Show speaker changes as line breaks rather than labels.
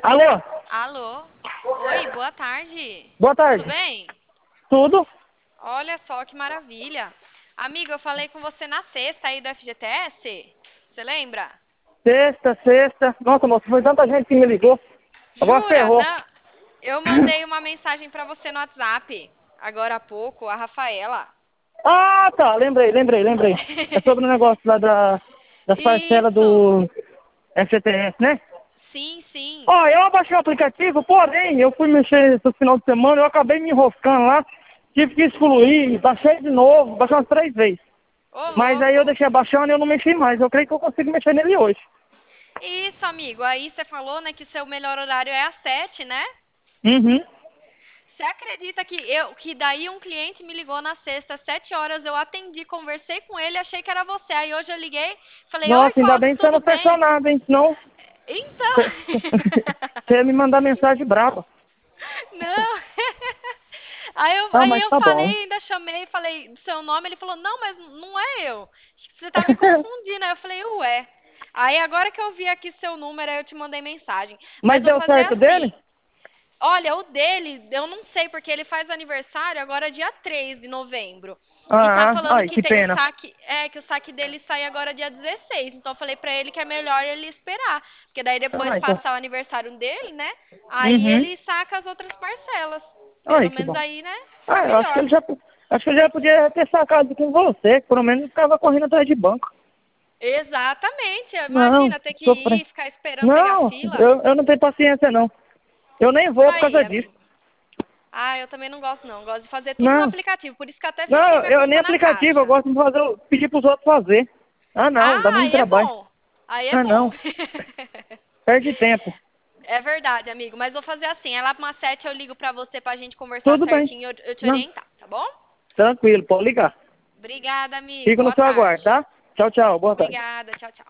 Alô?
Alô? Oi, boa tarde.
Boa
Tudo
tarde.
bem?
Tudo?
Olha só que maravilha. Amigo, eu falei com você na sexta aí do FGTS. Você lembra?
Sexta, sexta. Nossa, moço, foi tanta gente que me ligou. Agora
Jura?
ferrou.
Não. Eu mandei uma mensagem pra você no WhatsApp agora há pouco, a Rafaela.
Ah, tá. Lembrei. É sobre o negócio lá das parcelas
Isso.
do FGTS, né?
Sim, sim.
Ó, eu abaixei o aplicativo, porém, eu fui mexer esse final de semana, eu acabei me enroscando lá, tive que excluir, baixei de novo, baixei umas 3 vezes.
Ô,
Mas aí eu
louco.
deixei abaixando e eu não mexi mais. Eu creio que eu consigo mexer nele hoje.
Isso, amigo. Aí você falou, né, que seu melhor horário é às 7, né?
Uhum.
Você acredita que daí um cliente me ligou na sexta, às 7 horas, eu atendi, conversei com ele, achei que era você. Aí hoje eu liguei, falei, oi,
Nossa, ainda
Fausto,
bem que você
tudo
não fechou
bem?
nada, hein? Senão
Então.
você ia me mandar mensagem braba.
Não. Aí eu,
Ah,
aí
mas
eu
tá
falei,
bom.
ainda chamei, falei seu nome, ele falou, não, mas não é eu. Acho que você tá me confundindo. Aí eu falei, ué. Aí agora que eu vi aqui seu número, aí eu te mandei mensagem.
Mas
Mas vou
deu
fazer
certo dele?
assim. Olha, o dele, eu não sei, porque ele faz aniversário agora dia 3 de novembro. E tá
Ah,
falando
ai,
que
que
tem o
pena.
saque, que o saque dele sai agora dia 16. Então eu falei pra ele que é melhor ele esperar, porque daí depois
Ah, então.
passar o aniversário dele, né? Aí
Uhum.
ele saca as outras parcelas.
Ai,
Pelo
que
menos
bom.
aí, né, fica
Ah, eu acho que
melhor.
ele já, acho que ele já podia ter sacado com você, que pelo menos ficava correndo atrás de banco.
Exatamente.
Não,
Imagina ter que
sofrer.
ir, ficar esperando pegar
Não,
fila.
eu não tenho paciência, não. Eu nem vou por
Aí,
causa disso.
amigo. Ah, eu também não gosto não. Gosto de fazer tudo no
Não,
aplicativo. Por isso que eu até fiz com
não, eu nem
pergunta na
aplicativo, eu
caixa.
gosto de fazer, pedir pros outros fazer. Ah, não, dá
Ah,
muito
aí é
trabalho.
bom. Aí é
Ah,
bom.
não, perde tempo.
É verdade, amigo. Mas vou fazer assim. É lá pra umas 7 eu ligo pra você pra gente conversar
Tudo bem.
certinho e eu te
Não,
orientar, tá bom?
tranquilo, pode ligar.
Obrigada, amigo.
Fico no
Boa
seu aguardo,
tarde.
tá? Tchau, tchau, boa tarde.
Obrigada. Tchau, tchau.